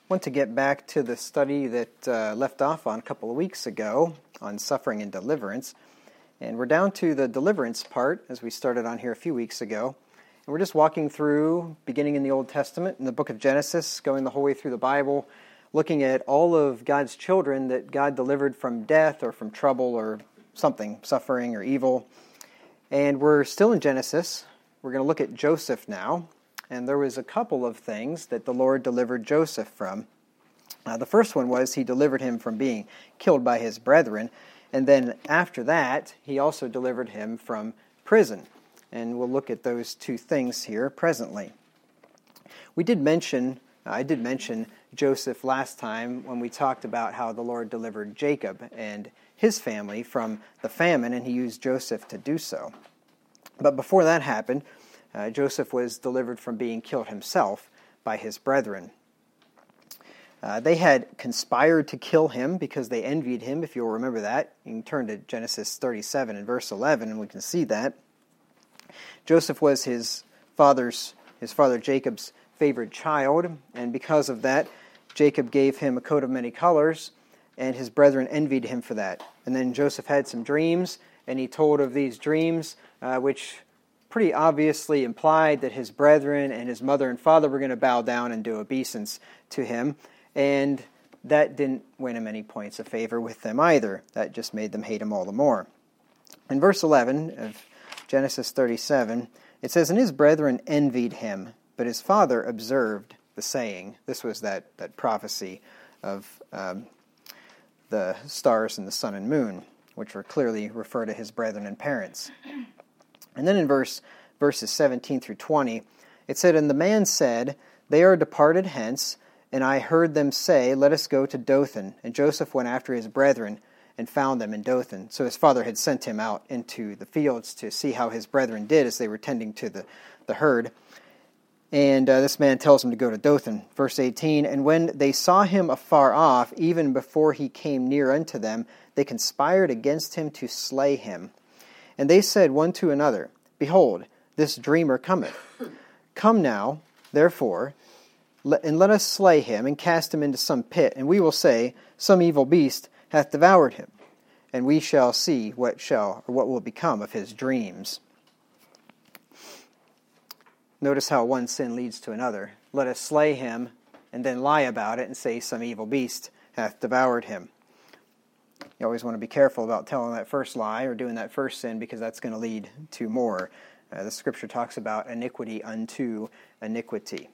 want to get back to the study that left off on a couple of weeks ago on suffering and deliverance. And we're down to the deliverance part, as we started on here a few weeks ago. And we're just walking through, beginning in the Old Testament, in the book of Genesis, going the whole way through the Bible, looking at all of God's children that God delivered from death or from trouble or something, suffering or evil. And we're still in Genesis. We're going to look at Joseph now. And there was a couple of things that the Lord delivered Joseph from. The first one was he delivered him from being killed by his brethren. And then after that, he also delivered him from prison. And we'll look at those two things here presently. I did mention Joseph last time when we talked about how the Lord delivered Jacob and his family from the famine, and he used Joseph to do so. But before that happened, Joseph was delivered from being killed himself by his brethren. They had conspired to kill him because they envied him, if you'll remember that. You can turn to Genesis 37 and verse 11, and we can see that. Joseph was his father Jacob's favorite child, and because of that, Jacob gave him a coat of many colors, and his brethren envied him for that. And then Joseph had some dreams, and he told of these dreams, which pretty obviously implied that his brethren and his mother and father were going to bow down and do obeisance to him, and that didn't win him any points of favor with them either. That just made them hate him all the more. In verse 11 of Genesis 37, it says, "And his brethren envied him, but his father observed the saying." This was that prophecy of the stars and the sun and moon, which were clearly refer to his brethren and parents. And then in verses 17 through 20, it said, "And the man said, They are departed hence, and I heard them say, Let us go to Dothan. And Joseph went after his brethren and found them in Dothan." So his father had sent him out into the fields to see how his brethren did as they were tending to the herd. And this man tells him to go to Dothan. Verse 18, "And when they saw him afar off, even before he came near unto them, they conspired against him to slay him. And they said one to another, Behold, this dreamer cometh. Come now, therefore, and let us slay him, and cast him into some pit, and we will say, Some evil beast hath devoured him, and we shall see what will become of his dreams." Notice how one sin leads to another. Let us slay him, and then lie about it, and say, Some evil beast hath devoured him. You always want to be careful about telling that first lie or doing that first sin, because that's going to lead to more. The Scripture talks about iniquity unto iniquity.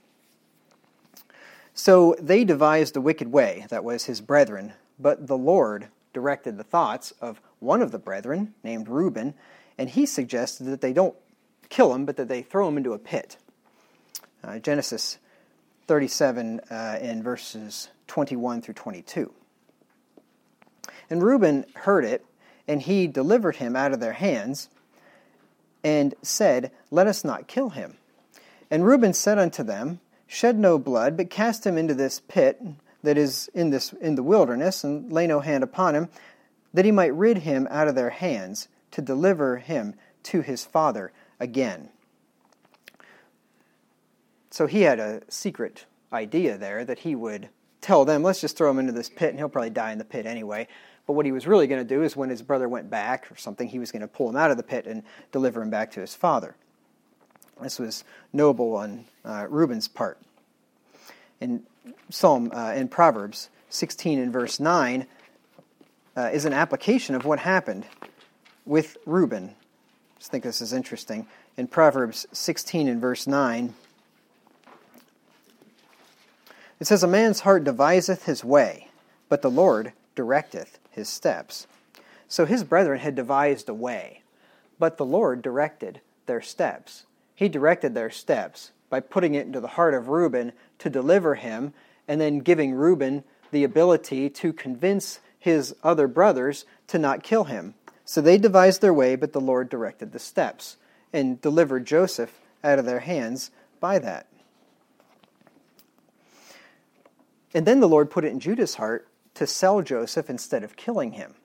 So they devised a wicked way, that was his brethren, but the Lord directed the thoughts of one of the brethren, named Reuben, and he suggested that they don't kill him, but that they throw him into a pit. Genesis 37 in verses 21 through 22. "And Reuben heard it, and he delivered him out of their hands, and said, Let us not kill him. And Reuben said unto them, Shed no blood, but cast him into this pit that is in the wilderness, and lay no hand upon him, that he might rid him out of their hands, to deliver him to his father again." So he had a secret idea there that he would tell them, let's just throw him into this pit, and he'll probably die in the pit anyway. But what he was really going to do is when his brother went back or something, he was going to pull him out of the pit and deliver him back to his father. This was noble on Reuben's part. In Proverbs 16 and verse 9 is an application of what happened with Reuben. I just think this is interesting. In Proverbs 16 and verse 9, it says, "A man's heart deviseth his way, but the Lord directeth his steps." So his brethren had devised a way, but the Lord directed their steps. He directed their steps by putting it into the heart of Reuben to deliver him, and then giving Reuben the ability to convince his other brothers to not kill him. So they devised their way, but the Lord directed the steps, and delivered Joseph out of their hands by that. And then the Lord put it in Judah's heart to sell Joseph instead of killing him.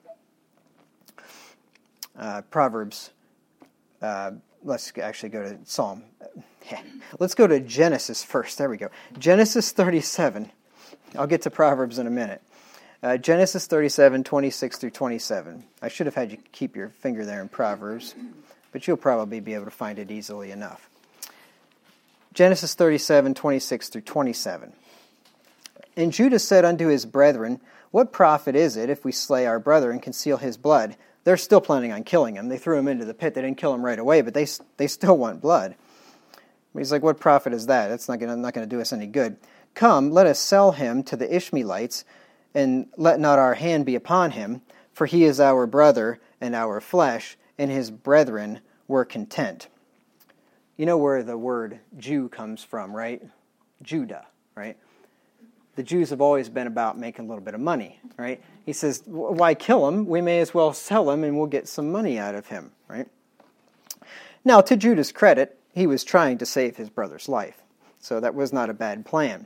Proverbs, let's actually go to Let's go to Genesis first. There we go. Genesis 37. I'll get to Proverbs in a minute. Genesis 37, 26 through 27. I should have had you keep your finger there in Proverbs, but you'll probably be able to find it easily enough. Genesis 37, 26 through 27. And Judah said unto his brethren, What profit is it if we slay our brother and conceal his blood? They're still planning on killing him. They threw him into the pit. They didn't kill him right away, but they still want blood. He's like, what profit is that? That's not going to do us any good. Come, let us sell him to the Ishmaelites, and let not our hand be upon him, for he is our brother and our flesh, and his brethren were content. You know where the word Jew comes from, right? Judah, right? The Jews have always been about making a little bit of money, right? He says, why kill him? We may as well sell him and we'll get some money out of him, right? Now, to Judah's credit, he was trying to save his brother's life. So that was not a bad plan.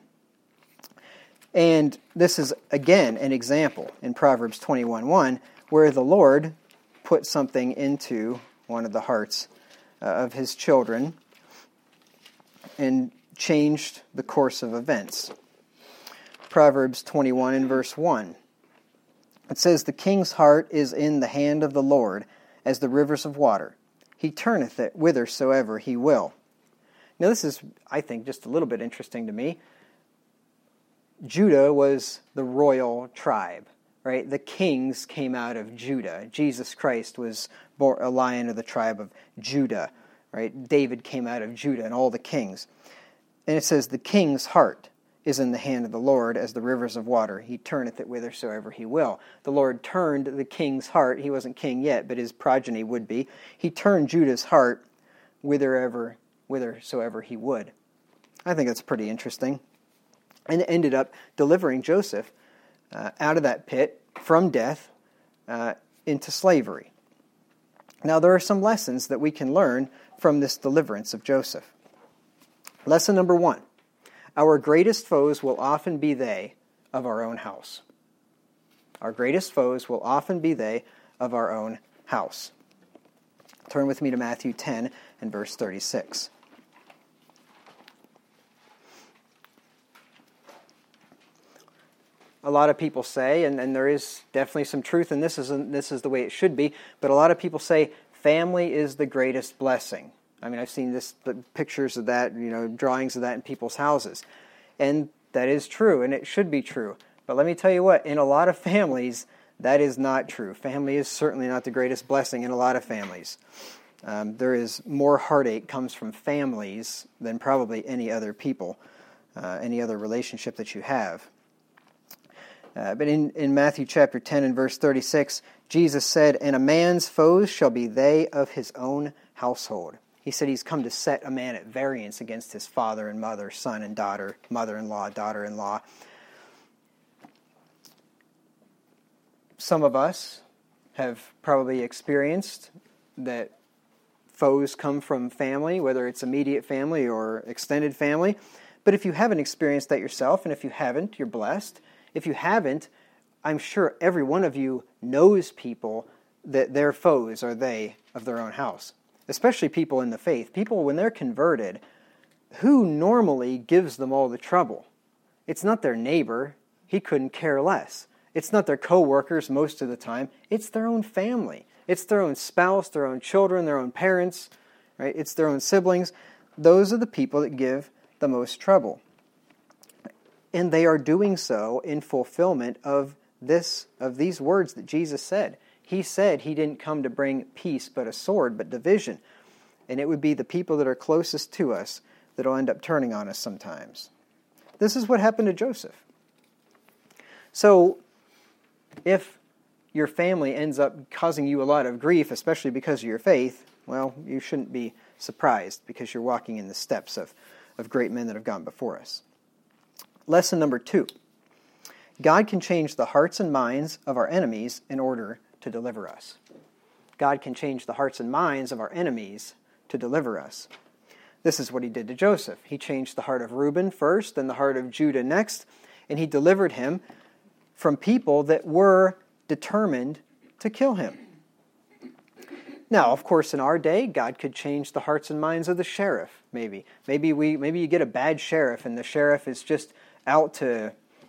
And this is, again, an example in Proverbs 21:1, where the Lord put something into one of the hearts of his children and changed the course of events. Proverbs 21 and verse 1. It says, The king's heart is in the hand of the Lord, as the rivers of water. He turneth it whithersoever he will. Now this is, I think, just a little bit interesting to me. Judah was the royal tribe, right? The kings came out of Judah. Jesus Christ was born a lion of the tribe of Judah, right? David came out of Judah and all the kings. And it says, the king's heart is in the hand of the Lord as the rivers of water. He turneth it whithersoever he will. The Lord turned the king's heart. He wasn't king yet, but his progeny would be. He turned Judah's heart whithersoever he would. I think that's pretty interesting. And it ended up delivering Joseph out of that pit from death into slavery. Now, there are some lessons that we can learn from this deliverance of Joseph. Lesson number 1. Our greatest foes will often be they of our own house. Our greatest foes will often be they of our own house. Turn with me to Matthew 10 and verse 36. A lot of people say, and there is definitely some truth in this, this is the way it should be, but a lot of people say family is the greatest blessing. I mean, I've seen the pictures of that, drawings of that in people's houses. And that is true, and it should be true. But let me tell you what, in a lot of families, that is not true. Family is certainly not the greatest blessing in a lot of families. There is more heartache comes from families than probably any other people, any other relationship that you have. But in Matthew chapter 10 and verse 36, Jesus said, And a man's foes shall be they of his own household. He said he's come to set a man at variance against his father and mother, son and daughter, mother-in-law, daughter-in-law. Some of us have probably experienced that foes come from family, whether it's immediate family or extended family. But if you haven't experienced that yourself, and if you haven't, you're blessed. If you haven't, I'm sure every one of you knows people that their foes are they of their own house. Especially people in the faith. People, when they're converted, who normally gives them all the trouble? It's not their neighbor. He couldn't care less. It's not their co-workers most of the time. It's their own family. It's their own spouse, their own children, their own parents, right? It's their own siblings. Those are the people that give the most trouble. And they are doing so in fulfillment of these words that Jesus said. He said he didn't come to bring peace but a sword, but division. And it would be the people that are closest to us that will end up turning on us sometimes. This is what happened to Joseph. So, if your family ends up causing you a lot of grief, especially because of your faith, well, you shouldn't be surprised because you're walking in the steps of great men that have gone before us. Lesson number 2. God can change the hearts and minds of our enemies in order to deliver us. God can change the hearts and minds of our enemies to deliver us. This is what he did to Joseph. He changed the heart of Reuben first, then the heart of Judah next, and he delivered him from people that were determined to kill him. Now, of course, in our day, God could change the hearts and minds of the sheriff, maybe. Maybe you get a bad sheriff, and the sheriff is just out to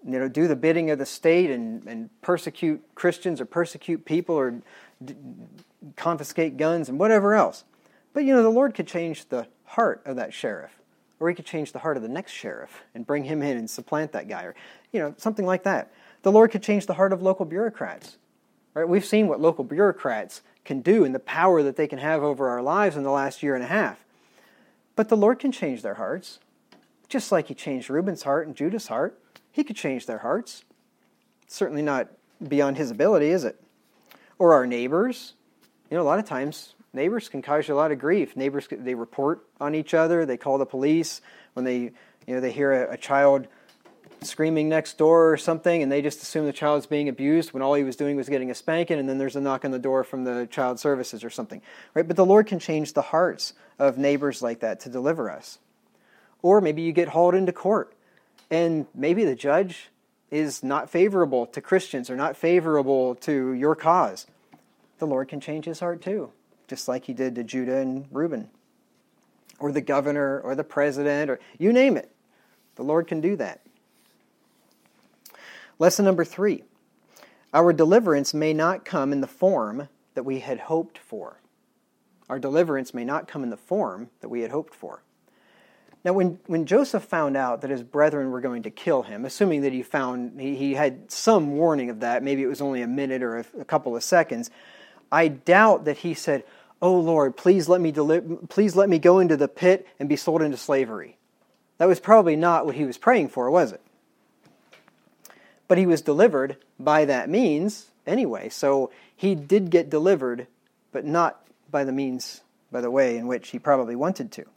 do the bidding of the state and persecute Christians or persecute people or confiscate guns and whatever else. But, the Lord could change the heart of that sheriff. Or he could change the heart of the next sheriff and bring him in and supplant that guy. Or, something like that. The Lord could change the heart of local bureaucrats. Right? We've seen what local bureaucrats can do and the power that they can have over our lives in the last year and a half. But the Lord can change their hearts. Just like he changed Reuben's heart and Judah's heart. He could change their hearts. Certainly not beyond his ability, is it? Or our neighbors. A lot of times, neighbors can cause you a lot of grief. Neighbors, they report on each other. They call the police when they hear a child screaming next door or something, and they just assume the child's being abused when all he was doing was getting a spanking, and then there's a knock on the door from the child services or something. Right? But the Lord can change the hearts of neighbors like that to deliver us. Or maybe you get hauled into court, and maybe the judge is not favorable to Christians or not favorable to your cause. The Lord can change his heart too, just like he did to Judah and Reuben. Or the governor or the president, or you name it. The Lord can do that. Lesson number 3. Our deliverance may not come in the form that we had hoped for. Our deliverance may not come in the form that we had hoped for. Now, when Joseph found out that his brethren were going to kill him, assuming that he had some warning of that, maybe it was only a minute or a couple of seconds, I doubt that he said, "Oh Lord, please let me go into the pit and be sold into slavery." That was probably not what he was praying for, was it? But he was delivered by that means anyway. So he did get delivered, but not by the way in which he probably wanted to.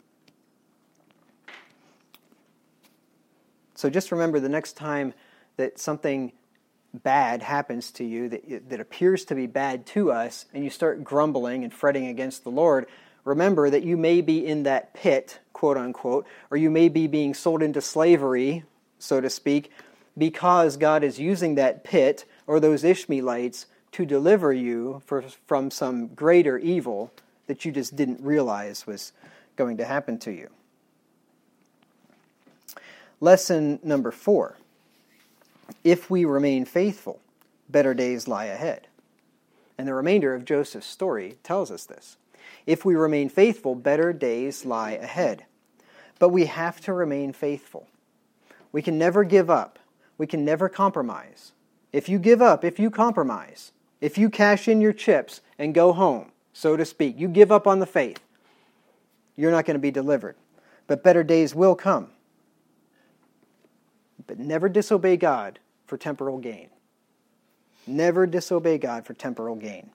So just remember, the next time that something bad happens to you that appears to be bad to us, and you start grumbling and fretting against the Lord, remember that you may be in that pit, quote unquote, or you may be being sold into slavery, so to speak, because God is using that pit or those Ishmaelites to deliver you from some greater evil that you just didn't realize was going to happen to you. Lesson number 4. If we remain faithful, better days lie ahead. And the remainder of Joseph's story tells us this. If we remain faithful, better days lie ahead. But we have to remain faithful. We can never give up. We can never compromise. If you give up, if you compromise, if you cash in your chips and go home, so to speak, you give up on the faith, you're not going to be delivered. But better days will come. But never disobey God for temporal gain. Never disobey God for temporal gain.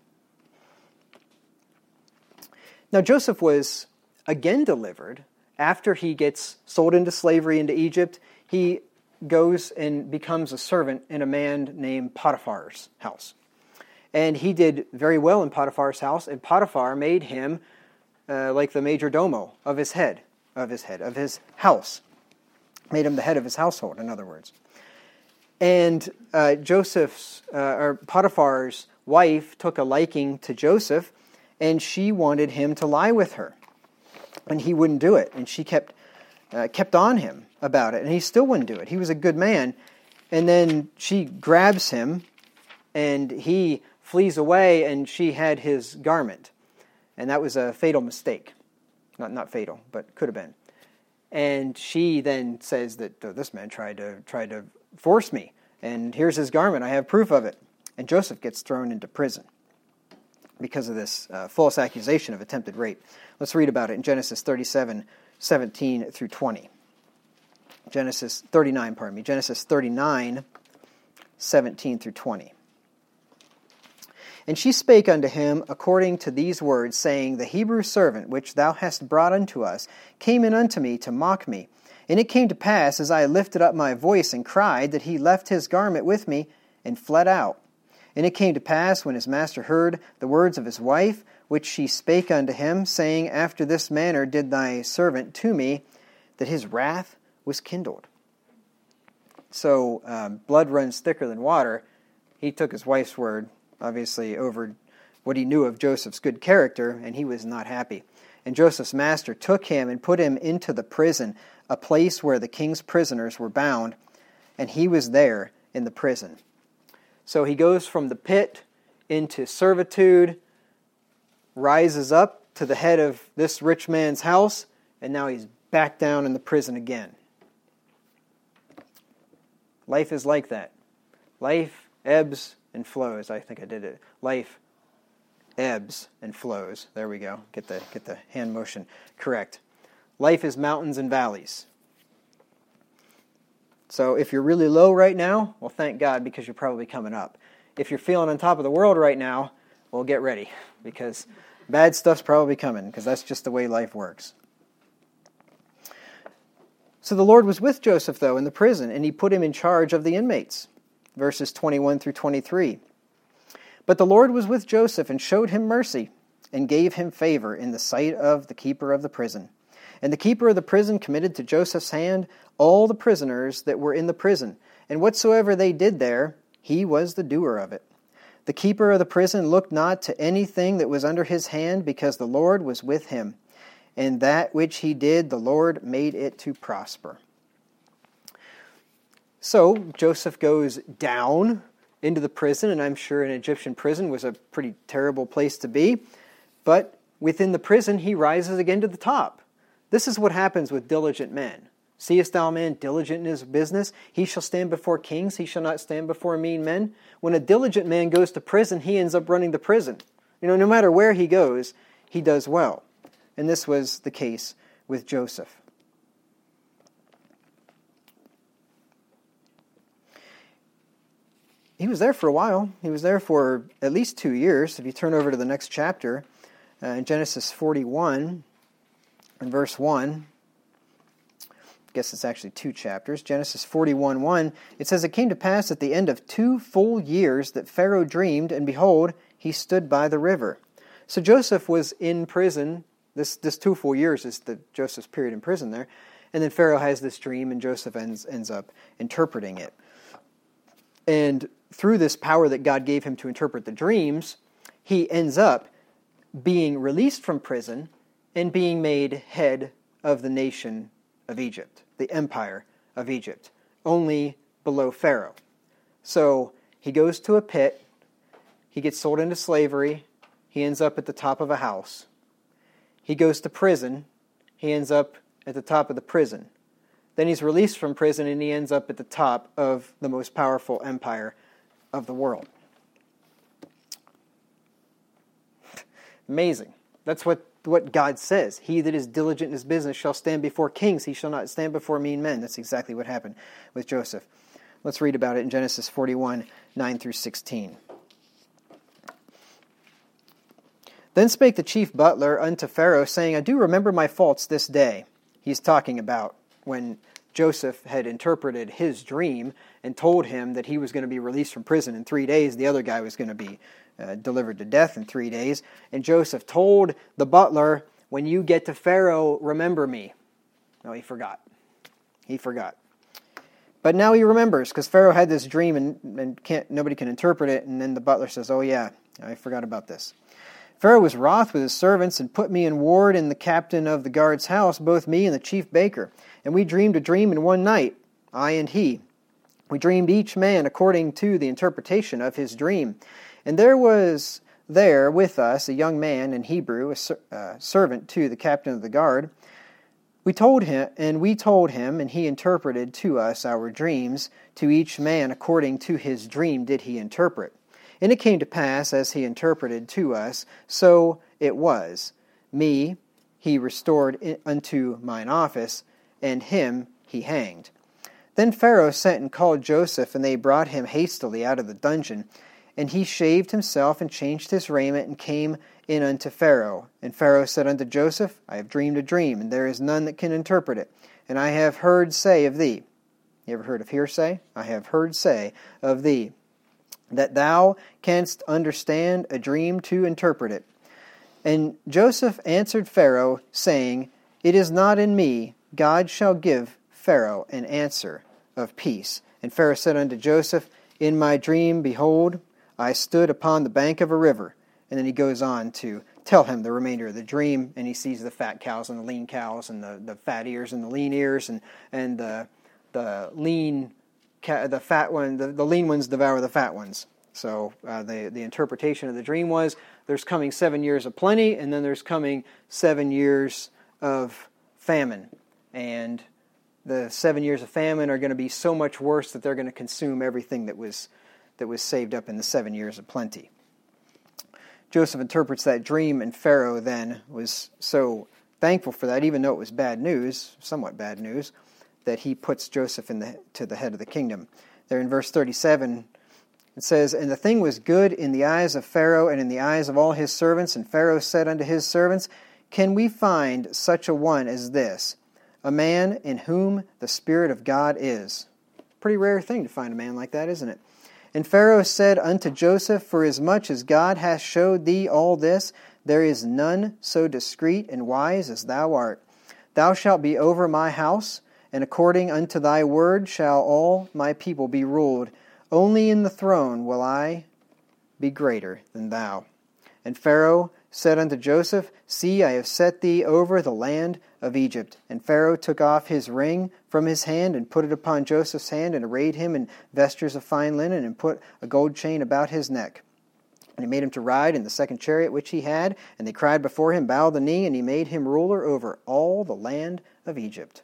Now Joseph was again delivered after he gets sold into slavery into Egypt. He goes and becomes a servant in a man named Potiphar's house. And he did very well in Potiphar's house, and Potiphar made him like the major domo of his house. Made him the head of his household, in other words. And Potiphar's wife took a liking to Joseph, and she wanted him to lie with her. And he wouldn't do it, and she kept on him about it, and he still wouldn't do it. He was a good man. And then she grabs him, and he flees away, and she had his garment. And that was a fatal mistake. Not fatal, but could have been. And she then says that this man tried to force me, and here's his garment. I have proof of it. And Joseph gets thrown into prison because of this false accusation of attempted rape. Let's read about it in Genesis 37:17 through 20. Genesis 39, 17 through 20. And she spake unto him according to these words, saying, The Hebrew servant which thou hast brought unto us came in unto me to mock me. And it came to pass, as I lifted up my voice and cried, that he left his garment with me and fled out. And it came to pass, when his master heard the words of his wife, which she spake unto him, saying, After this manner did thy servant to me, that his wrath was kindled. So, blood runs thicker than water. He took his wife's word, obviously, over what he knew of Joseph's good character, and he was not happy. And Joseph's master took him and put him into the prison, a place where the king's prisoners were bound. and he was there in the prison. So he goes from the pit into servitude, rises up to the head of this rich man's house, and now he's back down in the prison again. Life is like that. Life ebbs and flows. I think I did it. Life ebbs and flows. There we go. Get the hand motion correct. Life is mountains and valleys. So if you're really low right now, well, thank God, because you're probably coming up. If you're feeling on top of the world right now, well, get ready, because bad stuff's probably coming, because that's just the way life works. So the Lord was with Joseph, though, in the prison, and he put him in charge of the inmates. Verses 21 through 23. But the Lord was with Joseph and showed him mercy and gave him favor in the sight of the keeper of the prison. And the keeper of the prison committed to Joseph's hand all the prisoners that were in the prison, and whatsoever they did there, he was the doer of it. The keeper of the prison looked not to anything that was under his hand, because the Lord was with him. And that which he did, the Lord made it to prosper. So Joseph goes down into the prison, and I'm sure an Egyptian prison was a pretty terrible place to be. But within the prison, he rises again to the top. This is what happens with diligent men. Seest thou a man diligent in his business? He shall stand before kings, he shall not stand before mean men. When a diligent man goes to prison, he ends up running the prison. No matter where he goes, he does well. And this was the case with Joseph. He was there for a while. He was there for at least 2 years. If you turn over to the next chapter, in Genesis 41, and verse 1, I guess it's actually 2 chapters. Genesis 41:1, it says, It came to pass at the end of 2 full years that Pharaoh dreamed, and behold, he stood by the river. So Joseph was in prison. This 2 full years is Joseph's period in prison there. And then Pharaoh has this dream, and Joseph ends up interpreting it. And through this power that God gave him to interpret the dreams, he ends up being released from prison and being made head of the nation of Egypt, the empire of Egypt, only below Pharaoh. So he goes to a pit, he gets sold into slavery, he ends up at the top of a house. He goes to prison, he ends up at the top of the prison. Then he's released from prison and he ends up at the top of the most powerful empire of the world. Amazing. That's what God says. He that is diligent in his business shall stand before kings. He shall not stand before mean men. That's exactly what happened with Joseph. Let's read about it in Genesis 41, 9 through 16. Then spake the chief butler unto Pharaoh, saying, I do remember my faults this day. He's talking about when Joseph had interpreted his dream and told him that he was going to be released from prison in 3 days. The other guy was going to be delivered to death in 3 days. And Joseph told the butler, when you get to Pharaoh, remember me. No, he forgot. He forgot. But now he remembers, because Pharaoh had this dream and nobody can interpret it. And then the butler says, oh yeah, I forgot about this. Pharaoh was wroth with his servants and put me in ward in the captain of the guard's house, both me and the chief baker. And we dreamed a dream in one night, I and he. We dreamed each man according to the interpretation of his dream. And there was there with us a young man in Hebrew, a servant to the captain of the guard. We told him, and he interpreted to us our dreams. To each man according to his dream did he interpret. And it came to pass, as he interpreted to us, so it was. Me he restored unto mine office, and him he hanged. Then Pharaoh sent and called Joseph, and they brought him hastily out of the dungeon. And he shaved himself, and changed his raiment, and came in unto Pharaoh. And Pharaoh said unto Joseph, I have dreamed a dream, and there is none that can interpret it. And I have heard say of thee. You ever heard of hearsay? I have heard say of thee, that thou canst understand a dream to interpret it. And Joseph answered Pharaoh, saying, It is not in me. God shall give Pharaoh an answer of peace. And Pharaoh said unto Joseph, In my dream, behold, I stood upon the bank of a river. And then he goes on to tell him the remainder of the dream, and he sees the fat cows and the lean cows, and the fat ears and the lean ears, and the lean the fat one, the lean ones devour the fat ones. So the interpretation of the dream was there's coming 7 years of plenty, and then there's coming 7 years of famine. And the 7 years of famine are going to be so much worse that they're going to consume everything that was saved up in the 7 years of plenty. Joseph interprets that dream, and Pharaoh then was so thankful for that, even though it was bad news, somewhat bad news, that he puts Joseph to the head of the kingdom. There in verse 37, it says, "And the thing was good in the eyes of Pharaoh and in the eyes of all his servants. And Pharaoh said unto his servants, Can we find such a one as this, a man in whom the Spirit of God is?" Pretty rare thing to find a man like that, isn't it? "And Pharaoh said unto Joseph, Forasmuch as God hath showed thee all this, there is none so discreet and wise as thou art. Thou shalt be over my house, and according unto thy word shall all my people be ruled. Only in the throne will I be greater than thou. And Pharaoh said unto Joseph, See, I have set thee over the land of Egypt. And Pharaoh took off his ring from his hand, and put it upon Joseph's hand, and arrayed him in vestures of fine linen, and put a gold chain about his neck. And he made him to ride in the second chariot which he had, and they cried before him, Bow the knee, and he made him ruler over all the land of Egypt."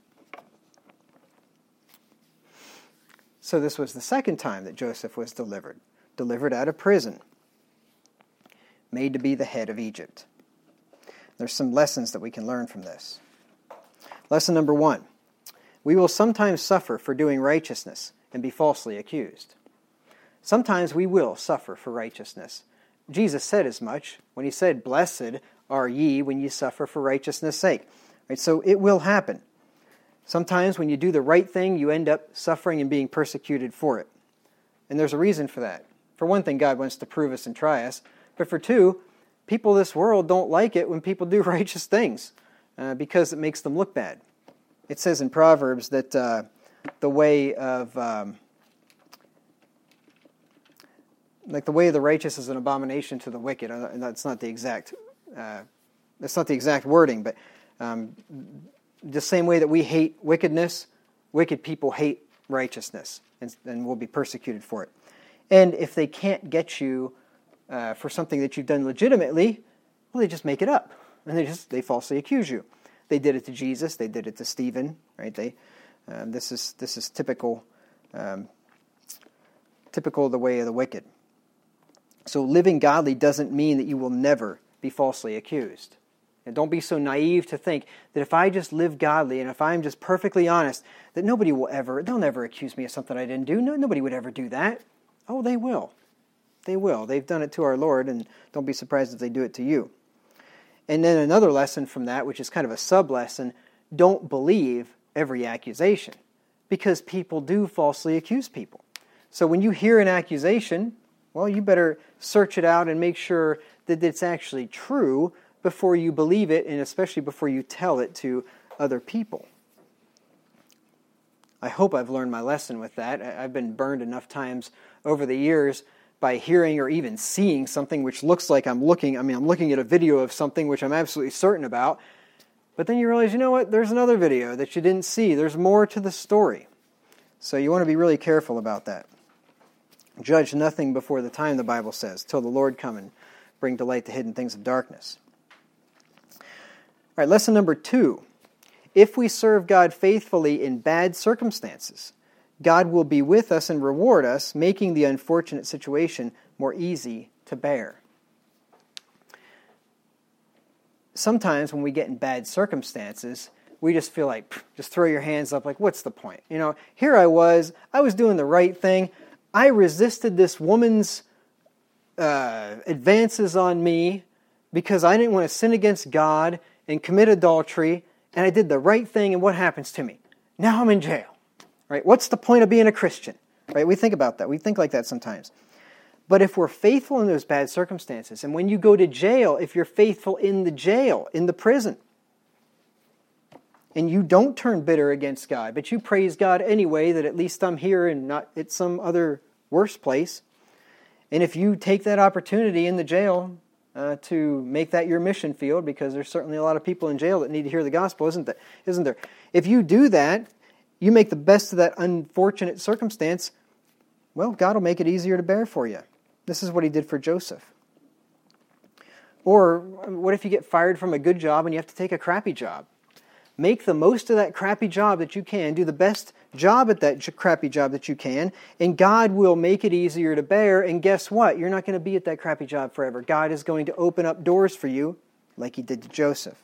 So this was the second time that Joseph was delivered out of prison, made to be the head of Egypt. There's some lessons that we can learn from this. Lesson number 1. We will sometimes suffer for doing righteousness and be falsely accused. Sometimes we will suffer for righteousness. Jesus said as much when he said, Blessed are ye when ye suffer for righteousness' sake. Right? So it will happen. Sometimes when you do the right thing, you end up suffering and being persecuted for it. And there's a reason for that. For one thing, God wants to prove us and try us. But for two, people of this world don't like it when people do righteous things because it makes them look bad. It says in Proverbs that the way of the way of the righteous is an abomination to the wicked. And that's not the exact wording, but the same way that we hate wickedness, wicked people hate righteousness and will be persecuted for it. And if they can't get you for something that you've done legitimately, well, they just make it up, and they falsely accuse you. They did it to Jesus. They did it to Stephen. Right? This is typical of the way of the wicked. So living godly doesn't mean that you will never be falsely accused. And don't be so naive to think that if I just live godly and if I'm just perfectly honest, that they'll never accuse me of something I didn't do. No, nobody would ever do that. Oh, they will. They will. They've done it to our Lord, and don't be surprised if they do it to you. And then another lesson from that, which is kind of a sub-lesson, don't believe every accusation, because people do falsely accuse people. So when you hear an accusation, well, you better search it out and make sure that it's actually true before you believe it, and especially before you tell it to other people. I hope I've learned my lesson with that. I've been burned enough times over the years by hearing or even seeing something which looks like I'm looking at a video of something which I'm absolutely certain about, but then you realize, you know what, there's another video that you didn't see. There's more to the story. So you want to be really careful about that. Judge nothing before the time, the Bible says, till the Lord come and bring to light the hidden things of darkness. All right, lesson number 2. If we serve God faithfully in bad circumstances, God will be with us and reward us, making the unfortunate situation more easy to bear. Sometimes when we get in bad circumstances, we just feel like, just throw your hands up, like, what's the point? Here I was doing the right thing. I resisted this woman's advances on me because I didn't want to sin against God and commit adultery, and I did the right thing, and what happens to me? Now I'm in jail. Right? What's the point of being a Christian? Right? We think about that. We think like that sometimes. But if we're faithful in those bad circumstances, and when you go to jail, if you're faithful in the jail, in the prison, and you don't turn bitter against God, but you praise God anyway, that at least I'm here and not at some other worse place, and if you take that opportunity in the jail to make that your mission field, because there's certainly a lot of people in jail that need to hear the gospel, isn't there? If you do that, you make the best of that unfortunate circumstance, well, God will make it easier to bear for you. This is what he did for Joseph. Or what if you get fired from a good job and you have to take a crappy job? Make the most of that crappy job that you can. Do the best job at that crappy job that you can, and God will make it easier to bear. And guess what? You're not going to be at that crappy job forever. God is going to open up doors for you like he did to Joseph.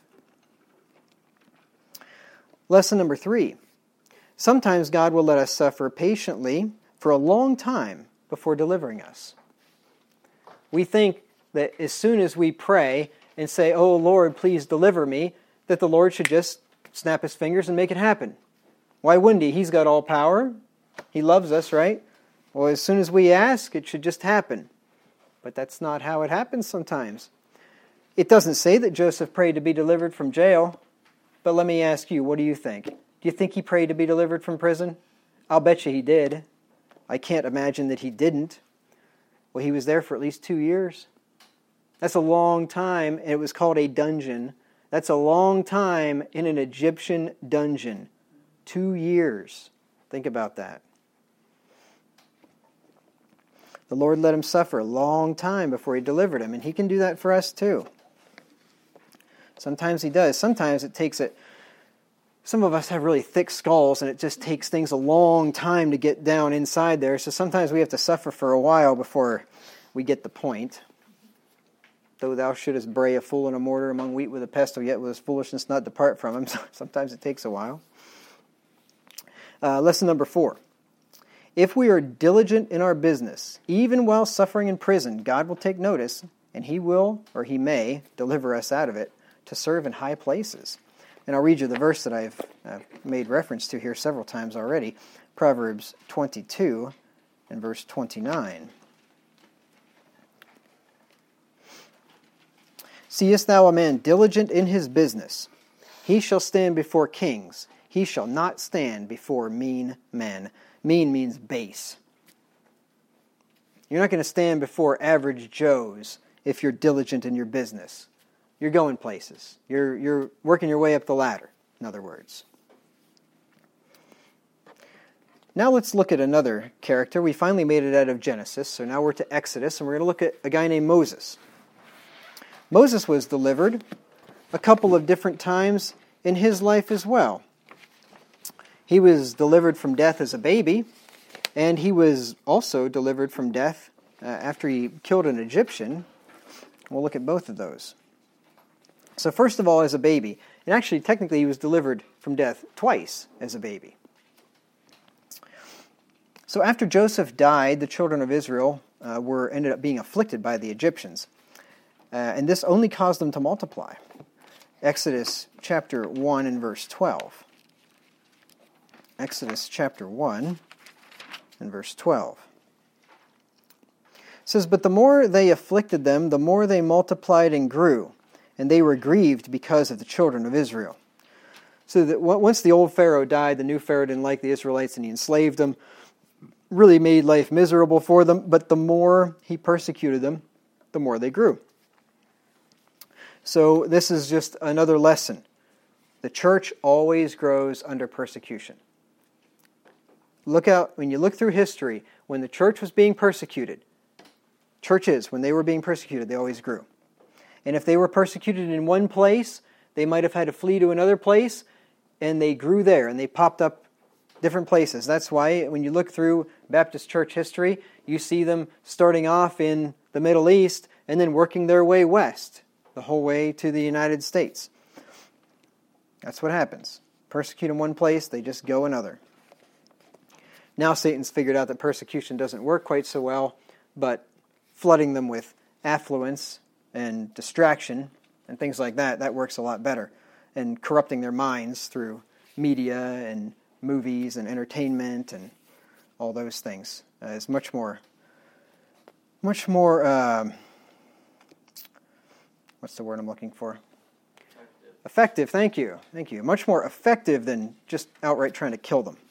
Lesson number 3. Sometimes God will let us suffer patiently for a long time before delivering us. We think that as soon as we pray and say, "Oh Lord, please deliver me," that the Lord should just snap his fingers and make it happen. Why wouldn't he? He's got all power. He loves us, right? Well, as soon as we ask, it should just happen. But that's not how it happens sometimes. It doesn't say that Joseph prayed to be delivered from jail. But let me ask you, what do you think? Do you think he prayed to be delivered from prison? I'll bet you he did. I can't imagine that he didn't. Well, he was there for at least 2 years. That's a long time, and it was called a dungeon. That's a long time in an Egyptian dungeon. 2 years. Think about that. The Lord let him suffer a long time before he delivered him, and he can do that for us too. Sometimes he does. Sometimes it takes it. Some of us have really thick skulls, and it just takes things a long time to get down inside there. So sometimes we have to suffer for a while before we get the point. Though thou shouldest bray a fool in a mortar among wheat with a pestle, yet with his foolishness not depart from him. Sometimes it takes a while. Lesson number 4. If we are diligent in our business, even while suffering in prison, God will take notice, and he will, or he may, deliver us out of it to serve in high places. And I'll read you the verse that I've made reference to here several times already. Proverbs 22 and verse 29. Seest thou a man diligent in his business? He shall stand before kings. He shall not stand before mean men. Mean means base. You're not going to stand before average Joes if you're diligent in your business. You're going places. You're working your way up the ladder, in other words. Now let's look at another character. We finally made it out of Genesis, so now we're to Exodus, and we're going to look at a guy named Moses. Moses was delivered a couple of different times in his life as well. He was delivered from death as a baby, and he was also delivered from death after he killed an Egyptian. We'll look at both of those. So first of all, as a baby, and actually technically he was delivered from death twice as a baby. So after Joseph died, the children of Israel ended up being afflicted by the Egyptians. And this only caused them to multiply. Exodus chapter 1 and verse 12. Exodus chapter 1 and verse 12. It says, "But the more they afflicted them, the more they multiplied and grew, and they were grieved because of the children of Israel." So that once the old Pharaoh died, the new Pharaoh didn't like the Israelites and he enslaved them, really made life miserable for them, but the more he persecuted them, the more they grew. So this is just another lesson. The church always grows under persecution. Look out, when you look through history, when the church was being persecuted, churches, when they were being persecuted, they always grew. And if they were persecuted in one place, they might have had to flee to another place, and they grew there, and they popped up different places. That's why when you look through Baptist church history, you see them starting off in the Middle East and then working their way west, the whole way to the United States. That's what happens. Persecute in one place, they just go another. Now Satan's figured out that persecution doesn't work quite so well, but flooding them with affluence and distraction and things like that, that works a lot better. And corrupting their minds through media and movies and entertainment and all those things is much more what's the word I'm looking for? Effective, thank you. Much more effective than just outright trying to kill them.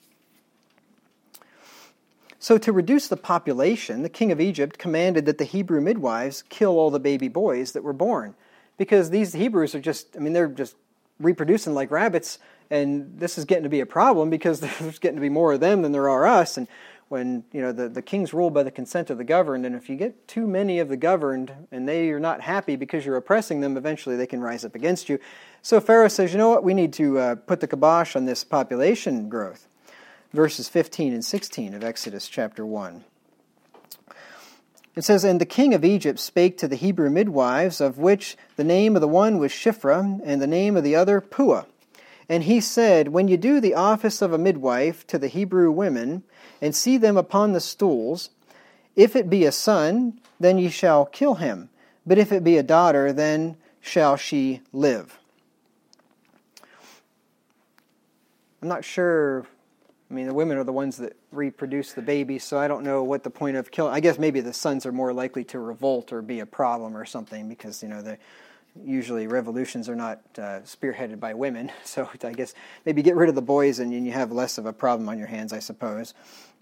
So to reduce the population, the king of Egypt commanded that the Hebrew midwives kill all the baby boys that were born. Because these Hebrews are they're just reproducing like rabbits, And this is getting to be a problem because there's getting to be more of them than there are us. And when the king's ruled by the consent of the governed, and if you get too many of the governed and they are not happy because you're oppressing them, eventually they can rise up against you. So Pharaoh says, you know what, we need to put the kibosh on this population growth. Verses 15 and 16 of Exodus chapter 1. It says, And the king of Egypt spake to the Hebrew midwives, of which the name of the one was Shiphrah, and the name of the other Puah. And he said, When you do the office of a midwife to the Hebrew women, and see them upon the stools, if it be a son, then ye shall kill him. But if it be a daughter, then shall she live. I'm not sure. I mean, the women are the ones that reproduce the babies, so I don't know what the point of killing. I guess maybe the sons are more likely to revolt or be a problem or something because, usually revolutions are not spearheaded by women. So I guess maybe get rid of the boys and you have less of a problem on your hands, I suppose.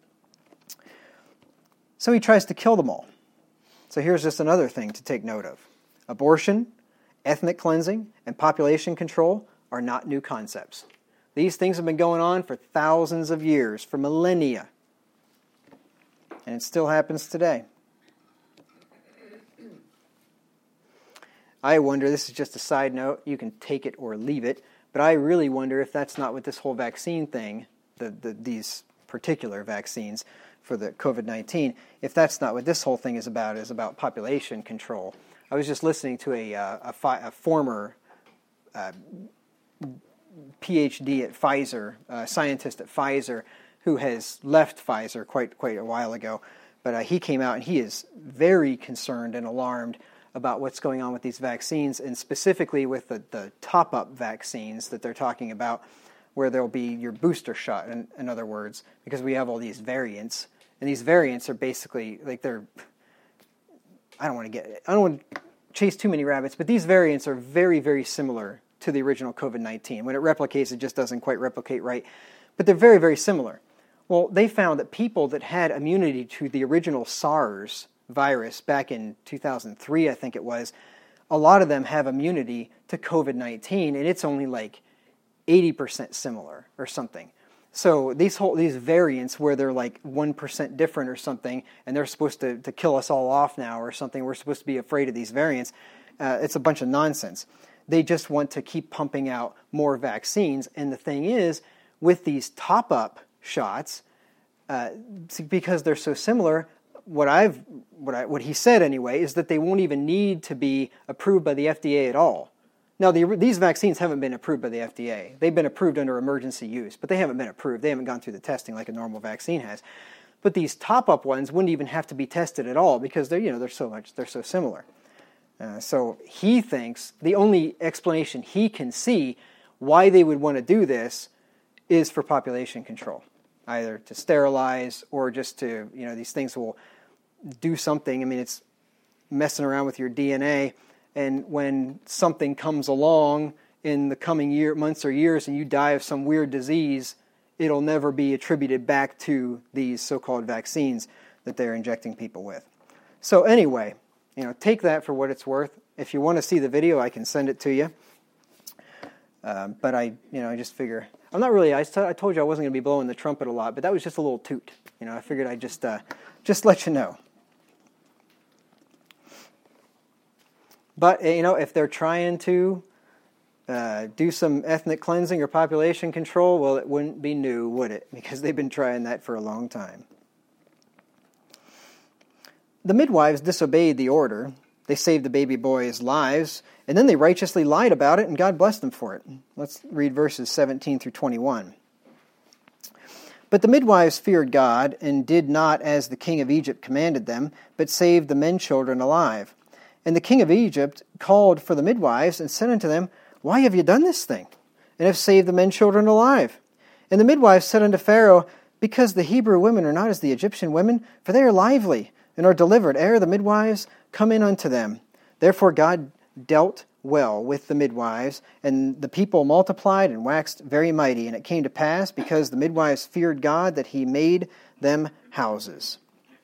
So he tries to kill them all. So here's just another thing to take note of. Abortion, ethnic cleansing, and population control are not new concepts. These things have been going on for thousands of years, for millennia. And it still happens today. I wonder, this is just a side note, you can take it or leave it, but I really wonder if that's not what this whole vaccine thing, these particular vaccines for the COVID-19, if that's not what this whole thing is about population control. I was just listening to a former PhD at Pfizer, scientist at Pfizer, who has left Pfizer quite a while ago, but he came out and he is very concerned and alarmed about what's going on with these vaccines, and specifically with the top-up vaccines that they're talking about, where there'll be your booster shot, in other words, because we have all these variants, and these variants are basically, I don't want to chase too many rabbits, but these variants are very, very similar to the original COVID-19. When it replicates, it just doesn't quite replicate right, but they're very, very similar. Well, they found that people that had immunity to the original SARS virus back in 2003, I think it was, a lot of them have immunity to COVID-19, and it's only like 80% similar or something. So these variants where they're like 1% different or something, and they're supposed to kill us all off now or something, we're supposed to be afraid of these variants, it's a bunch of nonsense. They just want to keep pumping out more vaccines, and the thing is, with these top-up shots, because they're so similar, what he said anyway is that they won't even need to be approved by the FDA at all. Now, these vaccines haven't been approved by the FDA. They've been approved under emergency use, but they haven't been approved. They haven't gone through the testing like a normal vaccine has. But these top-up ones wouldn't even have to be tested at all because they're so similar. So he thinks the only explanation he can see why they would want to do this is for population control, either to sterilize or just to, these things will do something. I mean, it's messing around with your DNA, and when something comes along in the coming months or years and you die of some weird disease, it'll never be attributed back to these so-called vaccines that they're injecting people with. So anyway, take that for what it's worth. If you want to see the video, I can send it to you. But I just figure, I'm not really, I told you I wasn't going to be blowing the trumpet a lot, but that was just a little toot. I figured I'd just let you know. But, if they're trying to do some ethnic cleansing or population control, well, it wouldn't be new, would it? Because they've been trying that for a long time. The midwives disobeyed the order. They saved the baby boys' lives, and then they righteously lied about it, and God blessed them for it. Let's read verses 17 through 21. But the midwives feared God, and did not as the king of Egypt commanded them, but saved the men-children alive. And the king of Egypt called for the midwives, and said unto them, Why have you done this thing, and have saved the men-children alive? And the midwives said unto Pharaoh, Because the Hebrew women are not as the Egyptian women, for they are lively, and are delivered ere the midwives come in unto them. Therefore God dealt well with the midwives, and the people multiplied and waxed very mighty. And it came to pass, because the midwives feared God, that he made them houses.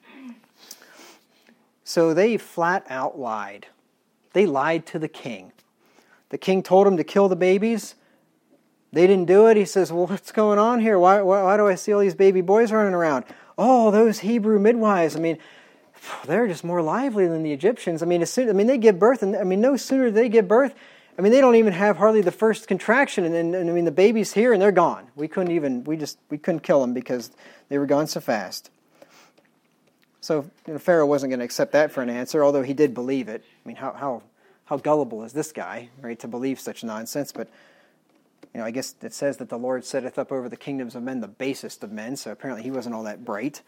So they flat out lied. They lied to the king. The king told them to kill the babies. They didn't do it. He says, well, what's going on here? Why do I see all these baby boys running around? Oh, those Hebrew midwives. I mean, they're just more lively than the Egyptians. I mean, they give birth, and no sooner do they give birth, they don't even have hardly the first contraction, and the baby's here and they're gone. We couldn't kill them because they were gone so fast. So Pharaoh wasn't going to accept that for an answer, although he did believe it. I mean, how gullible is this guy, right, to believe such nonsense? But I guess it says that the Lord setteth up over the kingdoms of men the basest of men, so apparently he wasn't all that bright.